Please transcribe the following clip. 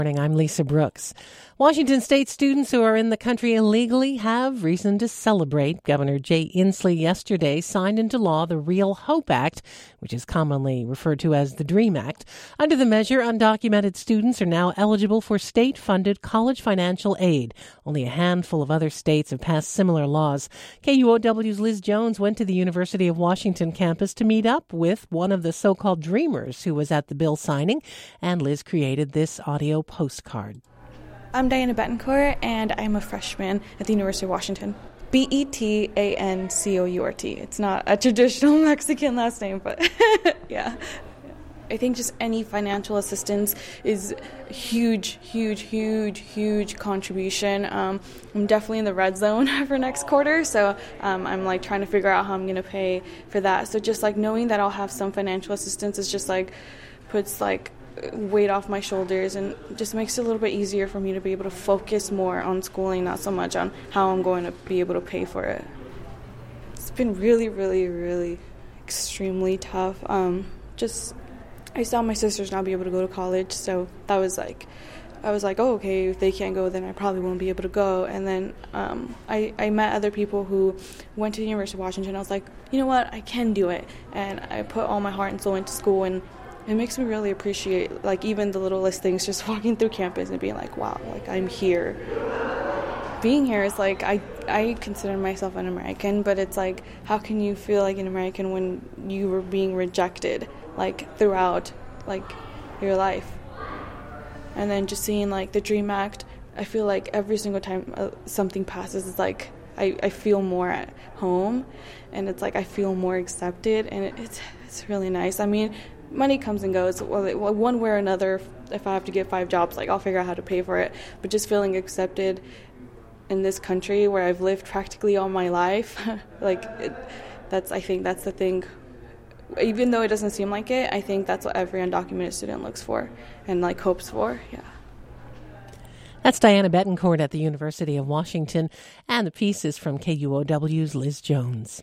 Morning, I'm Lisa Brooks. Washington State students who are in the country illegally have reason to celebrate. Governor Jay Inslee yesterday signed into law the Real Hope Act, which is commonly referred to as the DREAM Act. Under the measure, undocumented students are now eligible for state-funded college financial aid. Only a handful of other states have passed similar laws. KUOW's Liz Jones went to the University of Washington campus to meet up with one of the so-called dreamers who was at the bill signing, and Liz created this audio postcard. I'm Diana Betancourt, and I'm a freshman at the University of Washington. Betancourt. It's not a traditional Mexican last name, but yeah. I think just any financial assistance is a huge contribution. I'm definitely in the red zone for next quarter, so I'm like trying to figure out how I'm going to pay for that. So just like knowing that I'll have some financial assistance is just like puts like weight off my shoulders and just makes it a little bit easier for me to be able to focus more on schooling, not so much on how I'm going to be able to pay for it. It's been really extremely tough. I saw my sisters not be able to go to college, so that was like, I was like, oh, okay, if they can't go, then I probably won't be able to go. And then I met other people who went to the University of Washington. I was like, you know what, I can do it. And I put all my heart and soul into school, and it makes me really appreciate, like, even the littlest things, just walking through campus and being like, wow, like, I'm here. Being here is like, I consider myself an American, but it's like, how can you feel like an American when you were being rejected, like, throughout, like, your life? And then just seeing, like, the DREAM Act, I feel like every single time something passes, it's like, I feel more at home, and it's like I feel more accepted, and it's really nice. I mean, money comes and goes. Well, one way or another, if I have to get 5 jobs, like, I'll figure out how to pay for it. But just feeling accepted in this country where I've lived practically all my life, like, I think that's the thing. Even though it doesn't seem like it, I think that's what every undocumented student looks for and, like, hopes for, yeah. That's Diana Betancourt at the University of Washington, and the piece is from KUOW's Liz Jones.